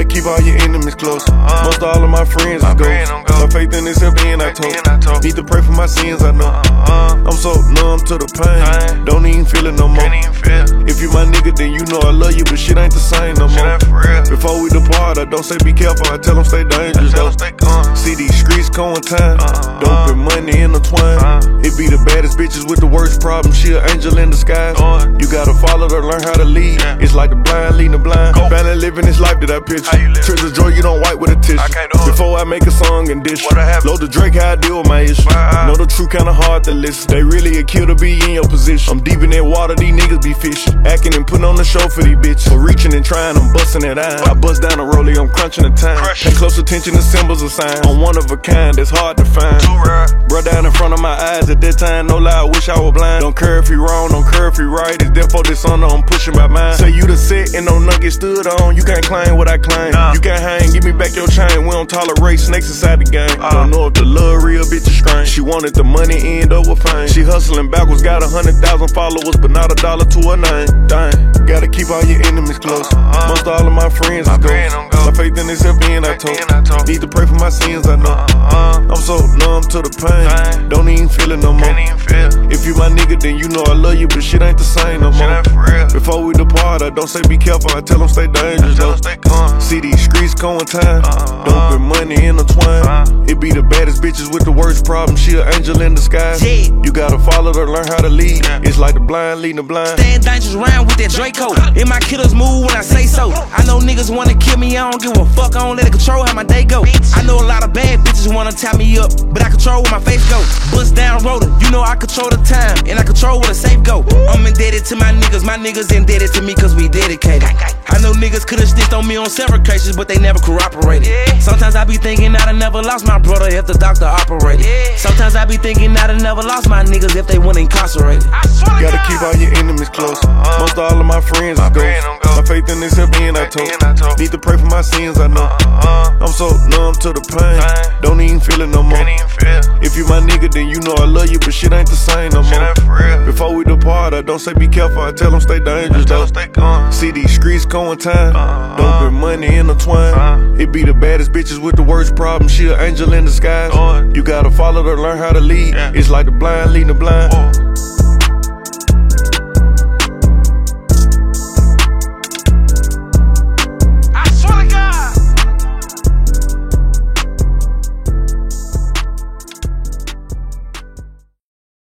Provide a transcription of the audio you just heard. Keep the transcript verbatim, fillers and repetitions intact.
keep all your enemies close. Most all of my friends is ghosts. My faith in this help and I told. Need to pray for my sins, I know. I'm so numb to the pain. Don't even feel it no more. If you my nigga, then you know I love you, but shit ain't the same no more. Before we depart, I don't say be careful, I tell them stay dangerous though. See these streets going time. Dope and money intertwined. It be the baddest bitches with the worst problems. She an angel in disguise. You gotta follow to learn how to lead. It's like the blind leading the blind. Finally living this life that I picture. Tears of joy you don't wipe with a tissue. Before I make a song and dish. Load the Drake, how I deal with my issue. Know the truth kinda hard to listen. They really a kill to be in your position. I'm deep in that water, these niggas be fishing. Acting and putting on the show for these bitches. For reaching and trying, I'm busting it out. I bust down the rollie, I'm crunching the time. Pay close attention to symbols of signs. I'm one of a kind that's hard to find. Bro down in front of my eyes at that time, no lie, I wish I was blind. Don't care if he wrong, don't care if he right. It's therefore this honor, I'm pushing my mind. Say you the set and no nugget stood on. You can't claim what I claim. You can't hang, give me back your chain. We don't tolerate snakes inside the game. Don't know if the love real bitch is strange. She wanted the money end over fame. She hustling backwards, got a hundred thousand followers, but not a dollar to her name. Dang, gotta keep all your enemies close. Most all of my friends is ghosts. My faith in this help and I told. Need to pray for my sins, I know. I'm so numb to the pain. Don't even feel it no more. If you my nigga, then you know I love you, but shit ain't the same no more. Before we depart, I don't say be careful, I tell them stay dangerous though. See these streets going time. Dope and money intertwined. It be the baddest bitches with the worst problems. She an angel in disguise. You gotta follow to learn how to lead. It's like the blind leading the blind. Staying dangerous around with that Draco. In my killers move when I say so. I know niggas wanna kill me, I don't give a fuck, I don't let it control how my day go. I know a lot of bad bitches wanna tie me up, but I control where my face go. Bust down roller, you know I control the time, and I control where the safe go. I'm indebted to my niggas, my niggas indebted to me cause we dedicated. I know niggas could've snitched on me on several cases, but they never cooperated. Sometimes I be thinking I'd have never lost my brother if the doctor operated. Sometimes I be thinking I'd have never lost my niggas if they weren't incarcerated. Gotta keep all your enemies close. Most all of my friends is ghosts. My faith in this help and I told. Need to pray for my sins, I know. I'm so numb to the pain. Don't even feel it no more. If you my nigga, then you know I love you, but shit ain't the same no more. Before we depart, I don't say be careful, I tell them stay dangerous though. See these streets going time. Dope and money intertwined. It be the baddest bitches with the worst problems. She an angel in disguise. You gotta follow to learn how to lead. It's like the blind leading the blind.